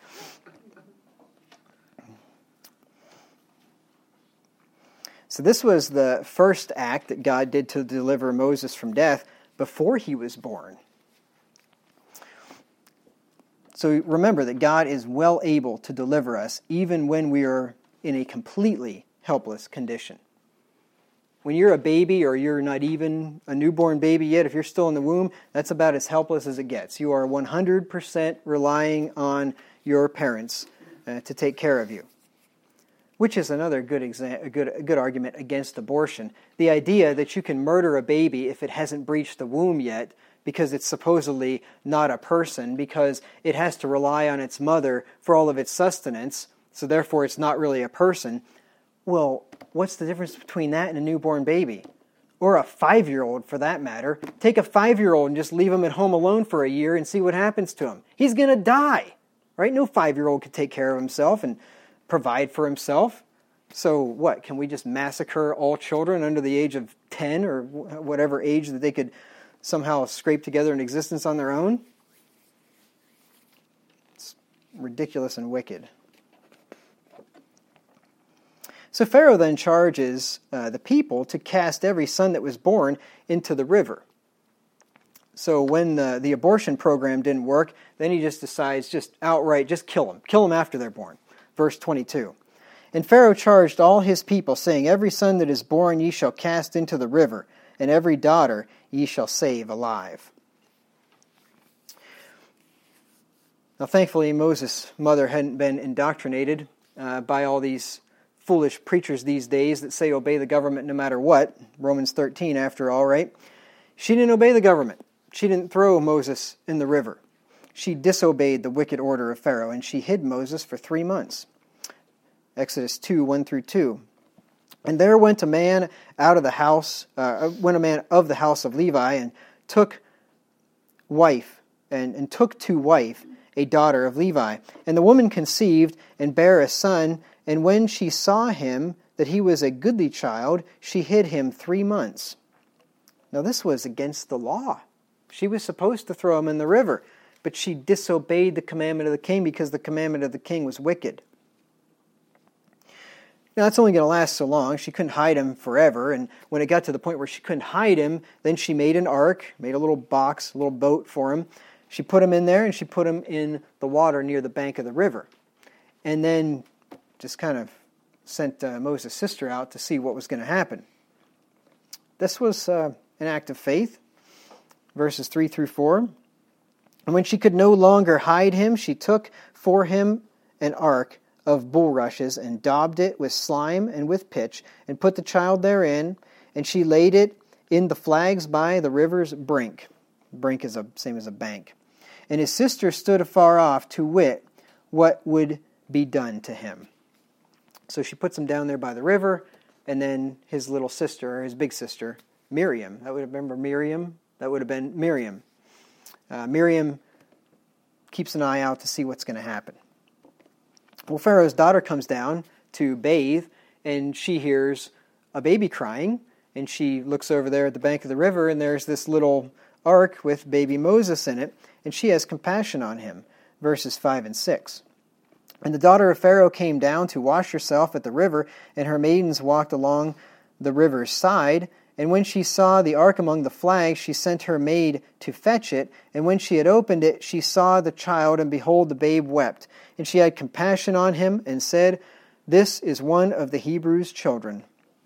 So this was the first act that God did to deliver Moses from death before he was born. So remember that God is well able to deliver us even when we are in a completely helpless condition. When you're a baby or you're not even a newborn baby yet, if you're still in the womb, that's about as helpless as it gets. You are 100% relying on your parents to take care of you. Which is another good argument against abortion. The idea that you can murder a baby if it hasn't breached the womb yet because it's supposedly not a person, because it has to rely on its mother for all of its sustenance, so therefore it's not really a person. Well, what's the difference between that and a newborn baby? Or a 5-year-old, for that matter. Take a 5-year-old and just leave him at home alone for a year and see what happens to him. He's going to die, right? No 5-year-old could take care of himself and provide for himself. So what, can we just massacre all children under the age of 10 or whatever age that they could somehow scrape together an existence on their own? It's ridiculous and wicked. So Pharaoh then charges the people to cast every son that was born into the river. So when the abortion program didn't work, then he just decides just outright, just kill them. Kill them after they're born. Verse 22. And Pharaoh charged all his people, saying, every son that is born ye shall cast into the river, and every daughter ye shall save alive. Now thankfully Moses' mother hadn't been indoctrinated by all these foolish preachers these days that say obey the government no matter what. Romans 13 after all, right? She didn't obey the government. She didn't throw Moses in the river. She disobeyed the wicked order of Pharaoh, and she hid Moses for 3 months. Exodus 2, 1 through 2. And there went a man out of the house, went a man of the house of Levi, and took wife, and took to wife a daughter of Levi. And the woman conceived and bare a son, and when she saw him, that he was a goodly child, she hid him 3 months. Now this was against the law. She was supposed to throw him in the river, but she disobeyed the commandment of the king because the commandment of the king was wicked. Now that's only going to last so long. She couldn't hide him forever, and when it got to the point where she couldn't hide him, then she made an ark, made a little box, a little boat for him. She put him in there, and she put him in the water near the bank of the river. And then just kind of sent Moses' sister out to see what was going to happen. This was an act of faith. Verses 3 through 4. And when she could no longer hide him, she took for him an ark of bulrushes and daubed it with slime and with pitch, and put the child therein, and she laid it in the flags by the river's brink. Brink is the same as a bank. And his sister stood afar off to wit what would be done to him. So she puts him down there by the river, and then his little sister, or his big sister, Miriam. Remember Miriam? That would have been Miriam. Miriam keeps an eye out to see what's going to happen. Well, Pharaoh's daughter comes down to bathe, and she hears a baby crying, and she looks over there at the bank of the river, and there's this little ark with baby Moses in it, and she has compassion on him. Verses 5 and 6. And the daughter of Pharaoh came down to wash herself at the river, and her maidens walked along the river's side. And when she saw the ark among the flags, she sent her maid to fetch it. And when she had opened it, she saw the child, and behold, the babe wept. And she had compassion on him, and said, this is one of the Hebrews' children.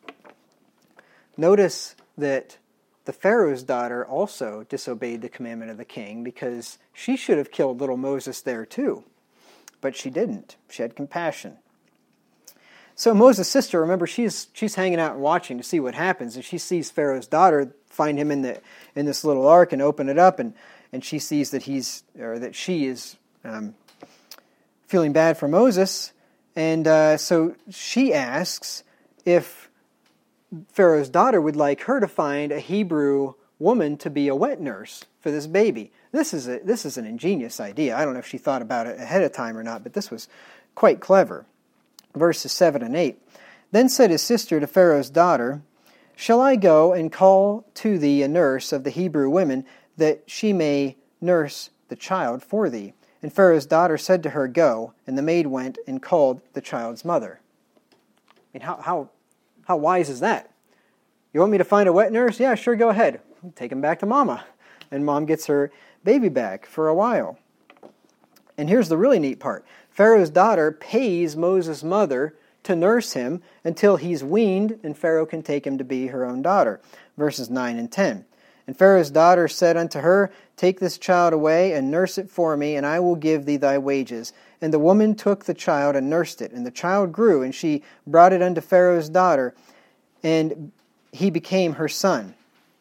Notice that the Pharaoh's daughter also disobeyed the commandment of the king, because she should have killed little Moses there too. But she didn't. She had compassion. So Moses' sister, remember, she's hanging out and watching to see what happens, and she sees Pharaoh's daughter find him in this little ark and open it up, and she sees that she is feeling bad for Moses, and so she asks if Pharaoh's daughter would like her to find a Hebrew woman to be a wet nurse for this baby. This is an ingenious idea. I don't know if she thought about it ahead of time or not, but this was quite clever. Verses 7 and 8. Then said his sister to Pharaoh's daughter, "Shall I go and call to thee a nurse of the Hebrew women, that she may nurse the child for thee?" And Pharaoh's daughter said to her, "Go." And the maid went and called the child's mother. I mean, how wise is that? You want me to find a wet nurse? Yeah, sure, go ahead. Take him back to Mama. And Mom gets her baby back for a while. And here's the really neat part. Pharaoh's daughter pays Moses' mother to nurse him until he's weaned and Pharaoh can take him to be her own daughter. Verses 9 and 10. And Pharaoh's daughter said unto her, "Take this child away and nurse it for me, and I will give thee thy wages." And the woman took the child and nursed it. And the child grew, and she brought it unto Pharaoh's daughter, and he became her son.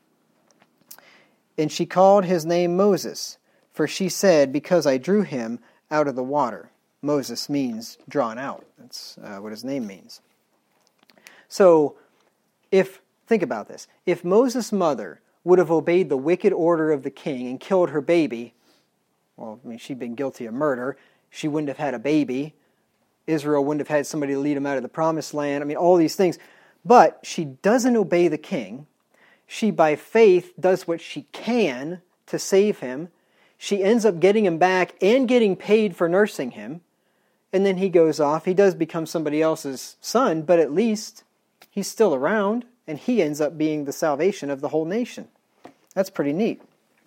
And she called his name Moses, for she said, "Because I drew him out of the water." Moses means drawn out. That's what his name means. So, think about this. If Moses' mother would have obeyed the wicked order of the king and killed her baby, well, I mean, she'd been guilty of murder. She wouldn't have had a baby. Israel wouldn't have had somebody to lead them out of the promised land. I mean, all these things. But she doesn't obey the king. She, by faith, does what she can to save him. She ends up getting him back and getting paid for nursing him. And then he goes off. He does become somebody else's son, but at least he's still around, and he ends up being the salvation of the whole nation. That's pretty neat.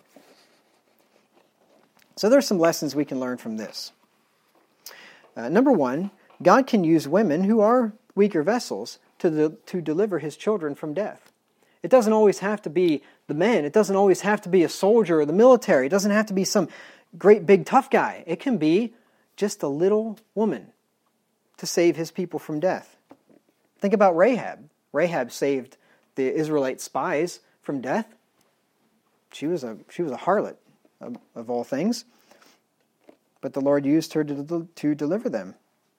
So there's some lessons we can learn from this. Number one, God can use women who are weaker vessels to deliver his children from death. It doesn't always have to be the men. It doesn't always have to be a soldier or the military. It doesn't have to be some great big tough guy. It can be just a little woman to save his people from death. Think about Rahab. Rahab saved the Israelite spies from death. She was a harlot of all things, but the Lord used her to deliver them.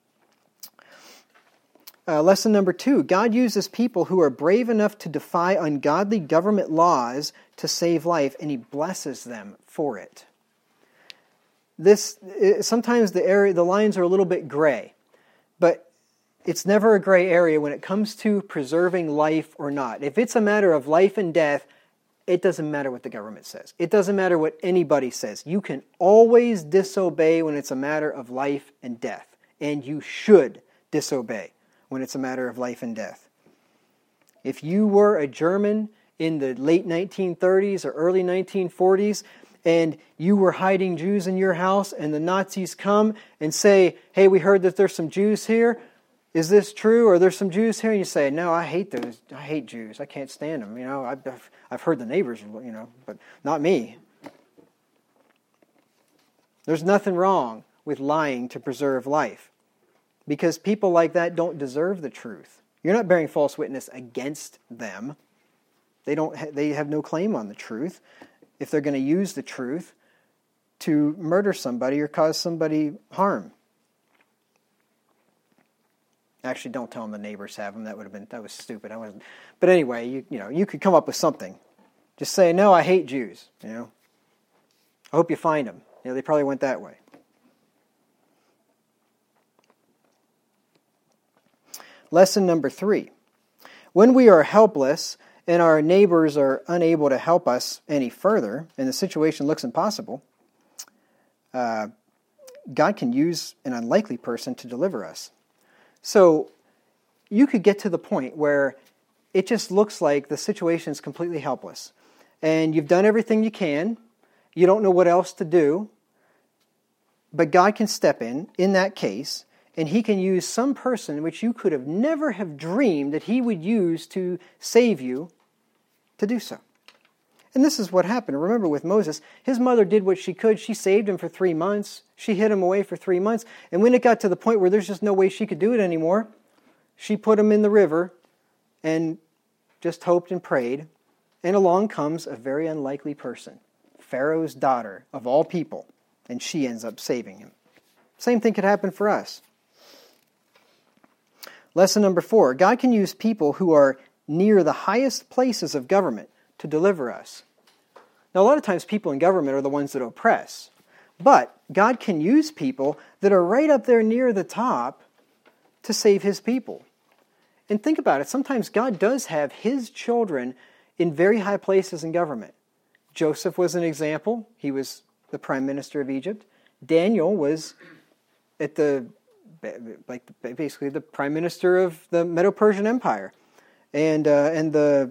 Lesson number 2, God uses people who are brave enough to defy ungodly government laws to save life, and he blesses them for it. Sometimes the lines are a little bit gray, but it's never a gray area when it comes to preserving life or not. If it's a matter of life and death, it doesn't matter what the government says. It doesn't matter what anybody says. You can always disobey when it's a matter of life and death, and you should disobey when it's a matter of life and death. If you were a German in the late 1930s or early 1940s, and you were hiding Jews in your house, and the Nazis come and say, "Hey, we heard that there's some Jews here. Is this true? Or there's some Jews here?" And you say, "No, I hate Jews. I can't stand them. I've heard the neighbors, but not me." There's nothing wrong with lying to preserve life, because people like that don't deserve the truth. You're not bearing false witness against them. They have no claim on the truth. If they're going to use the truth to murder somebody or cause somebody harm. Actually, don't tell them the neighbors have them. That was stupid. But anyway, you could come up with something. Just say, "No, I hate Jews." I hope you find them. They probably went that way. Lesson number 3. When we are helpless and our neighbors are unable to help us any further, and the situation looks impossible, God can use an unlikely person to deliver us. So you could get to the point where it just looks like the situation is completely helpless, and you've done everything you can, you don't know what else to do, but God can step in that case, and he can use some person which you could have never have dreamed that he would use to save you to do so. And this is what happened. Remember with Moses, his mother did what she could. She saved him for 3 months. She hid him away for 3 months. And when it got to the point where there's just no way she could do it anymore, She put him in the river and just hoped and prayed. And along comes a very unlikely person, Pharaoh's daughter of all people, and she ends up saving him. Same thing could happen for us. Lesson number 4, God can use people who are near the highest places of government to deliver us. Now, a lot of times people in government are the ones that oppress, but God can use people that are right up there near the top to save His people. And think about it, sometimes God does have His children in very high places in government. Joseph was an example. He was the prime minister of Egypt. Daniel was at basically the prime minister of the Medo-Persian Empire and the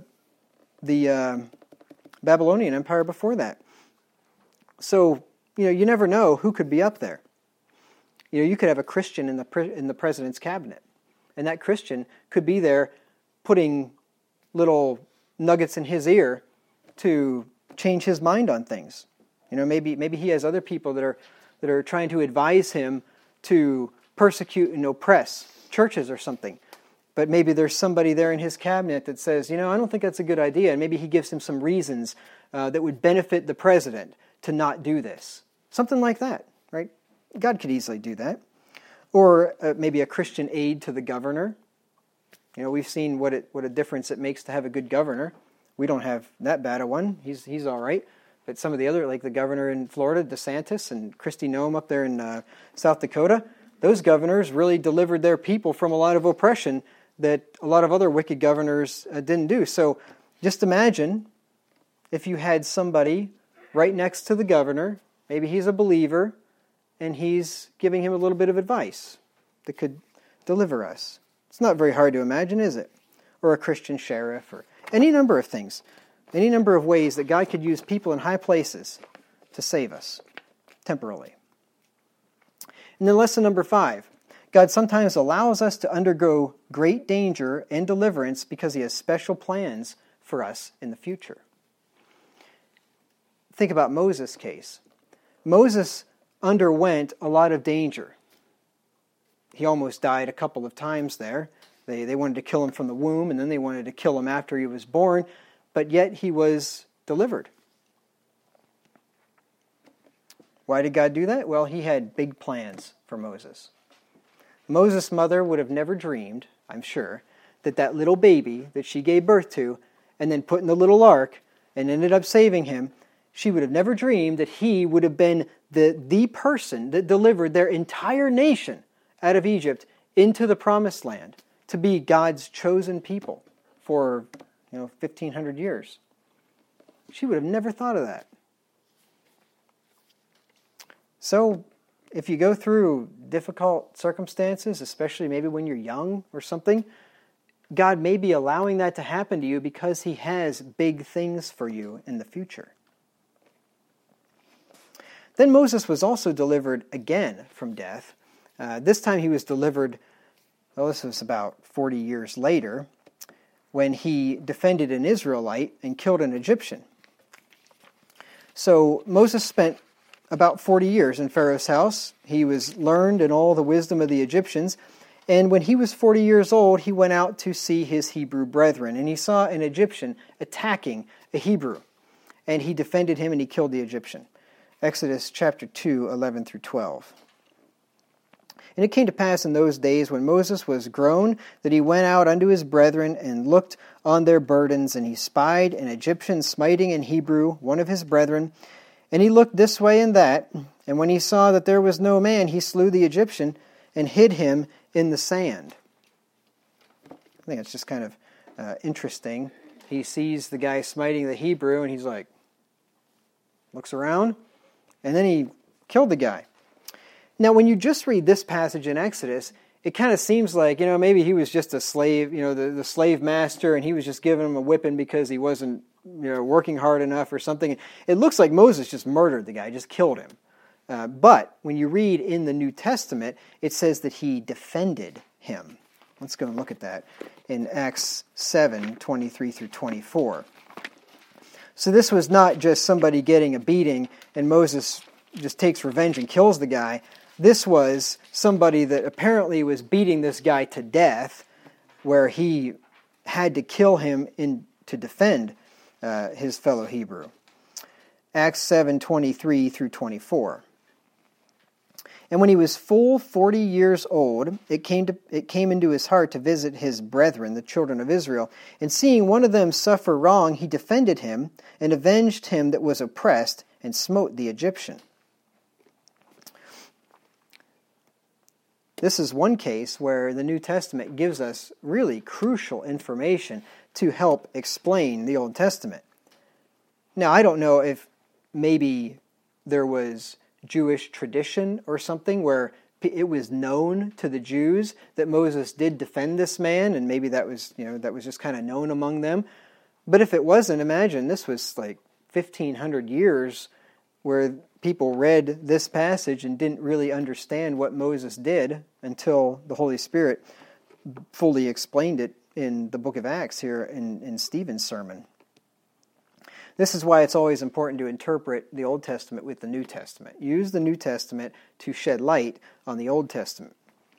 Babylonian Empire before that. So, you never know who could be up there. You could have a Christian in the president's cabinet, and that Christian could be there putting little nuggets in his ear to change his mind on things. Maybe he has other people that are trying to advise him to persecute and oppress churches or something. But maybe there's somebody there in his cabinet that says, I don't think that's a good idea. And maybe he gives him some reasons that would benefit the president to not do this. Something like that, right? God could easily do that. Or maybe a Christian aide to the governor. We've seen what a difference it makes to have a good governor. We don't have that bad a one. He's all right. But some of the other, like the governor in Florida, DeSantis, and Kristi Noem up there in South Dakota, those governors really delivered their people from a lot of oppression that a lot of other wicked governors didn't do. So just imagine if you had somebody right next to the governor, maybe he's a believer, and he's giving him a little bit of advice that could deliver us. It's not very hard to imagine, is it? Or a Christian sheriff, or any number of things. Any number of ways that God could use people in high places to save us, temporarily. And then lesson number 5, God sometimes allows us to undergo great danger and deliverance because He has special plans for us in the future. Think about Moses' case. Moses underwent a lot of danger. He almost died a couple of times there. They wanted to kill him from the womb, and then they wanted to kill him after he was born, but yet he was delivered. Why did God do that? Well, He had big plans for Moses. Moses' mother would have never dreamed, I'm sure, that little baby that she gave birth to and then put in the little ark and ended up saving him, she would have never dreamed that he would have been the person that delivered their entire nation out of Egypt into the promised land to be God's chosen people for 1,500 years. She would have never thought of that. So, if you go through difficult circumstances, especially maybe when you're young or something, God may be allowing that to happen to you because He has big things for you in the future. Then Moses was also delivered again from death. This time he was delivered, this was about 40 years later, when he defended an Israelite and killed an Egyptian. So Moses spent about 40 years in Pharaoh's house. He was learned in all the wisdom of the Egyptians. And when he was 40 years old, he went out to see his Hebrew brethren. And he saw an Egyptian attacking a Hebrew. And he defended him and he killed the Egyptian. Exodus chapter 2, 11 through 12. And it came to pass in those days when Moses was grown that he went out unto his brethren and looked on their burdens. And he spied an Egyptian smiting an Hebrew, one of his brethren. And he looked this way and that, and when he saw that there was no man, he slew the Egyptian and hid him in the sand. I think it's just kind of interesting. He sees the guy smiting the Hebrew, and he's like, looks around, and then he killed the guy. Now, when you just read this passage in Exodus, it kind of seems like, maybe he was just a slave, the slave master, and he was just giving him a whipping because he wasn't working hard enough or something. It looks like Moses just murdered the guy, just killed him. But when you read in the New Testament, it says that he defended him. Let's go and look at that in Acts 7, 23 through 24. So this was not just somebody getting a beating and Moses just takes revenge and kills the guy. This was somebody that apparently was beating this guy to death, where he had to kill him to defend his fellow Hebrew. Acts 7:23 through 24. And when he was full 40 years old, it came into his heart to visit his brethren, the children of Israel. And seeing one of them suffer wrong, he defended him and avenged him that was oppressed and smote the Egyptian. This is one case where the New Testament gives us really crucial information to help explain the Old Testament. Now, I don't know if maybe there was Jewish tradition or something where it was known to the Jews that Moses did defend this man, and maybe that was just kind of known among them. But if it wasn't, imagine this was like 1,500 years where people read this passage and didn't really understand what Moses did until the Holy Spirit fully explained it in the book of Acts here in Stephen's sermon. This is why it's always important to interpret the Old Testament with the New Testament. Use the New Testament to shed light on the Old Testament.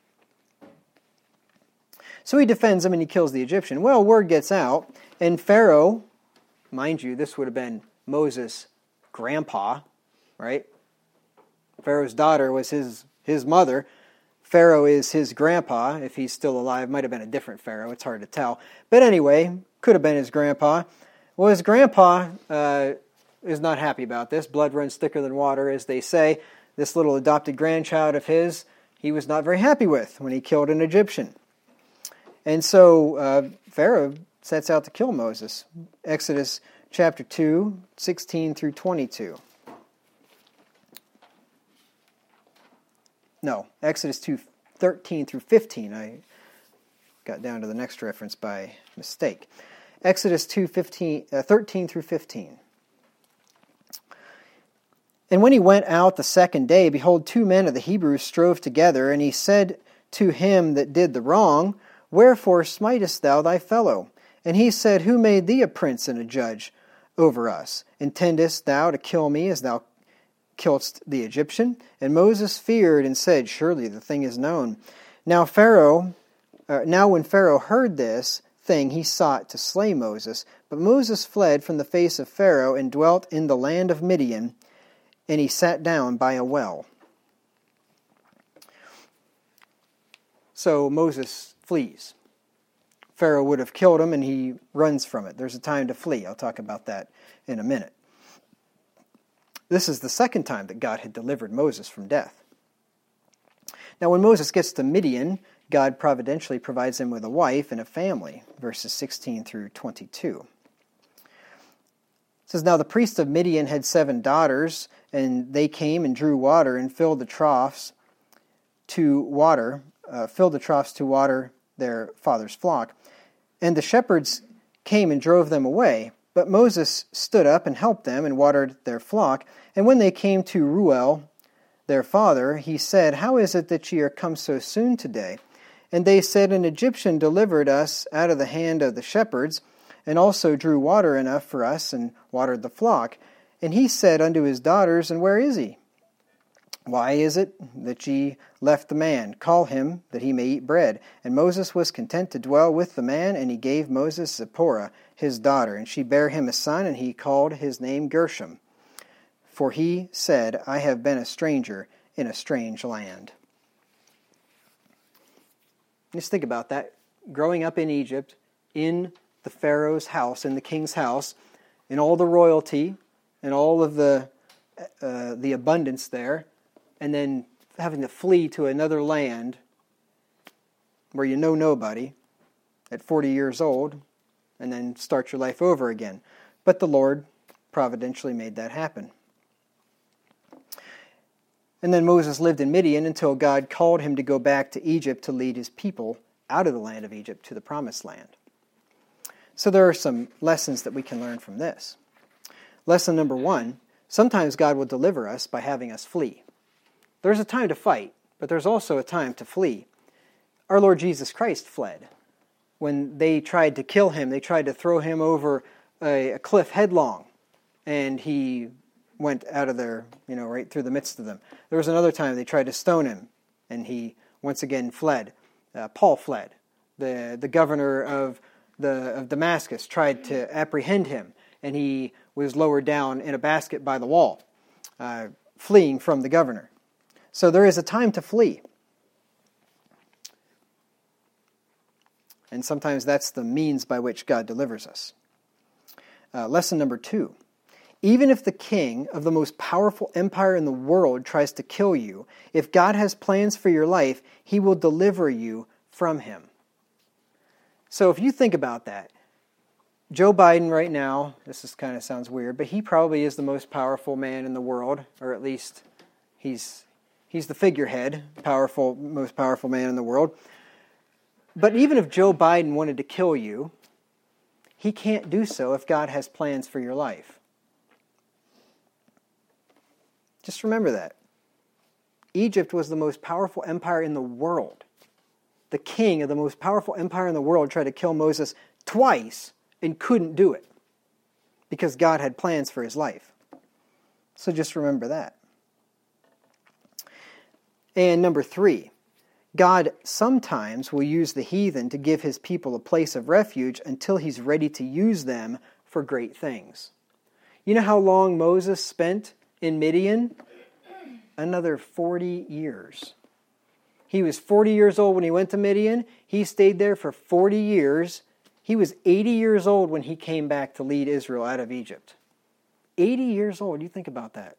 So he defends him and he kills the Egyptian. Well, word gets out, and Pharaoh, mind you, this would have been Moses' grandpa, right? Pharaoh's daughter was his mother. Pharaoh is his grandpa, if he's still alive. Might have been a different Pharaoh, it's hard to tell. But anyway, could have been his grandpa. Well, his grandpa is not happy about this. Blood runs thicker than water, as they say. This little adopted grandchild of his, he was not very happy with when he killed an Egyptian. And so Pharaoh sets out to kill Moses. Exodus chapter 2, 16 through 22. No, Exodus 2, 13 through 15. I got down to the next reference by mistake. Exodus 2, 13 through 15. And when he went out the second day, behold, 2 men of the Hebrews strove together, and he said to him that did the wrong, Wherefore smitest thou thy fellow? And he said, Who made thee a prince and a judge over us? Intendest thou to kill me as thou killedst the Egyptian? And Moses feared and said, Surely the thing is known. Now when Pharaoh heard this thing, he sought to slay Moses. But Moses fled from the face of Pharaoh and dwelt in the land of Midian, and he sat down by a well. So Moses flees. Pharaoh would have killed him, and he runs from it. There's a time to flee. I'll talk about that in a minute. This is the second time that God had delivered Moses from death. Now, when Moses gets to Midian, God providentially provides him with a wife and a family, verses 16 through 22. It says, Now the priest of Midian had 7 daughters, and they came and drew water and filled the troughs to water their father's flock. And the shepherds came and drove them away. But Moses stood up and helped them and watered their flock. And when they came to Reuel, their father, he said, How is it that ye are come so soon today? And they said, An Egyptian delivered us out of the hand of the shepherds, and also drew water enough for us, and watered the flock. And he said unto his daughters, And where is he? Why is it that ye left the man? Call him, that he may eat bread. And Moses was content to dwell with the man, and he gave Moses Zipporah, his daughter. And she bare him a son, and he called his name Gershom. For he said, I have been a stranger in a strange land. Just think about that. Growing up in Egypt, in the Pharaoh's house, in the king's house, in all the royalty, and all of the abundance there, and then having to flee to another land where you know nobody at 40 years old, and then start your life over again. But the Lord providentially made that happen. And then Moses lived in Midian until God called him to go back to Egypt to lead his people out of the land of Egypt to the promised land. So there are some lessons that we can learn from this. Lesson number 1, sometimes God will deliver us by having us flee. There's a time to fight, but there's also a time to flee. Our Lord Jesus Christ fled. When they tried to kill him, they tried to throw him over a cliff headlong, and he went out of there, right through the midst of them. There was another time they tried to stone him, and he once again fled. Paul fled. The governor of Damascus tried to apprehend him, and he was lowered down in a basket by the wall, fleeing from the governor. So there is a time to flee. And sometimes that's the means by which God delivers us. Lesson number 2. Even if the king of the most powerful empire in the world tries to kill you, if God has plans for your life, he will deliver you from him. So if you think about that, Joe Biden right now, this kind of sounds weird, but he probably is the most powerful man in the world, or at least he's the figurehead, most powerful man in the world. But even if Joe Biden wanted to kill you, he can't do so if God has plans for your life. Just remember that. Egypt was the most powerful empire in the world. The king of the most powerful empire in the world tried to kill Moses twice and couldn't do it because God had plans for his life. So just remember that. And number 3, God sometimes will use the heathen to give his people a place of refuge until he's ready to use them for great things. You know how long Moses spent in Midian? Another 40 years. He was 40 years old when he went to Midian. He stayed there for 40 years. He was 80 years old when he came back to lead Israel out of Egypt. 80 years old. You think about that.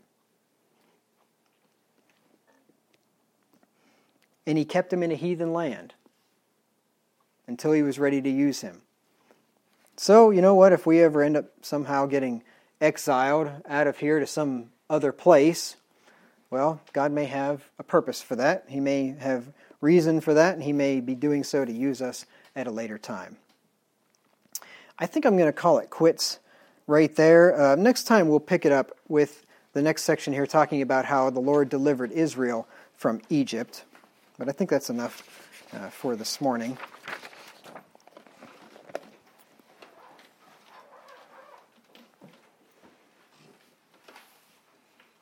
And he kept him in a heathen land until he was ready to use him. So, you know what? If we ever end up somehow getting exiled out of here to some other place, well, God may have a purpose for that. He may have reason for that, and he may be doing so to use us at a later time. I think I'm going to call it quits right there. Next time we'll pick it up with the next section here talking about how the Lord delivered Israel from Egypt. But I think that's enough for this morning.